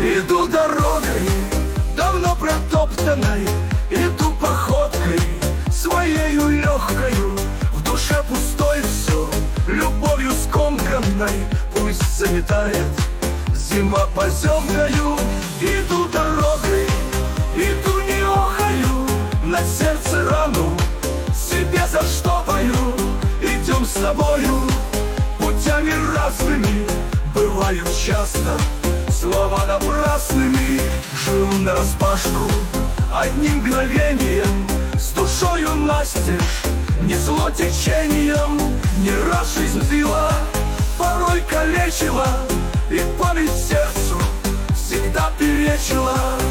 Иду дорогой, давно протоптанной, иду походкой, своею легкою, в душе пустой все, любовью скомканной. Пусть заметает зима поземкою. Иду дорогой, иду не охаю, на сердце рану себе заштопаю. Идем с тобою путями разными, бывают часто слова напрасными. Жил нараспашку одним мгновением, с душою настежь несло течением. Не раз жизнь била, порой калечила, и память сердцу всегда перечила.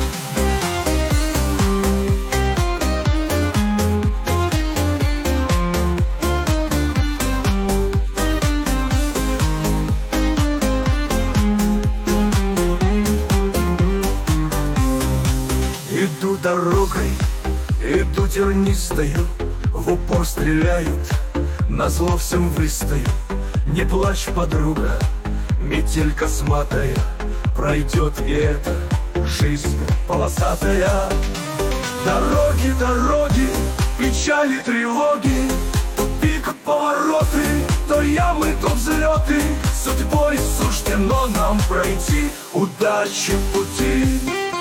Иду дорогой, иду тернистою, в упор стреляют, назло всем выстою. Не плачь, подруга, метель косматая, пройдет и эта жизнь полосатая. Дороги, дороги, печали, тревоги, тупик, повороты, то ямы, то взлеты. Судьбой суждено нам пройти удачи пути.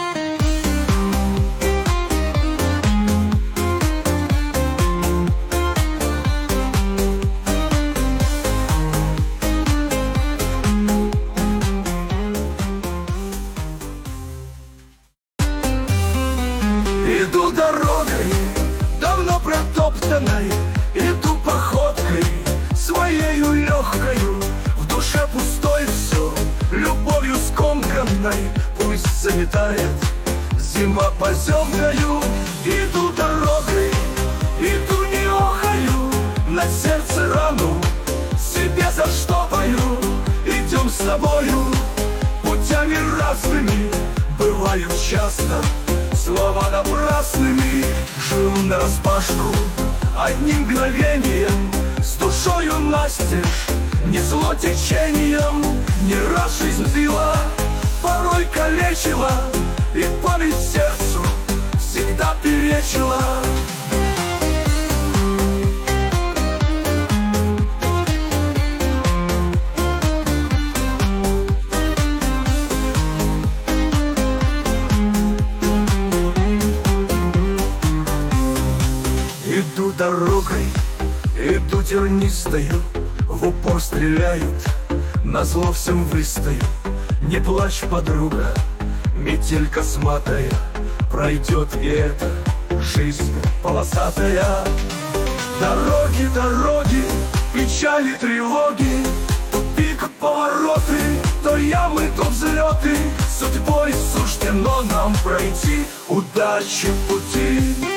Иду дорогой, давно протоптанной, иду походкой, своею легкою, в душе пустой все, любовью скомканной. Пусть заметает зима поземкою. Иду дорогой, иду не охаю, на сердце рану себе заштопаю. Идем с тобою путями разными, бывают часто слова напрасными. Жил нараспашку одним мгновением, с душою настежь несло течением. Не раз жизнь била, порой калечила, и память сердцу всегда перечила. Иду дорогой, иду тернистою, в упор стреляют, назло всем выстою. Не плачь, подруга, метель косматая, пройдет и эта жизнь полосатая. Дороги, дороги, печали, тревоги, тупик, повороты, то ямы, то взлеты. Судьбой суждено нам пройти удачи пути.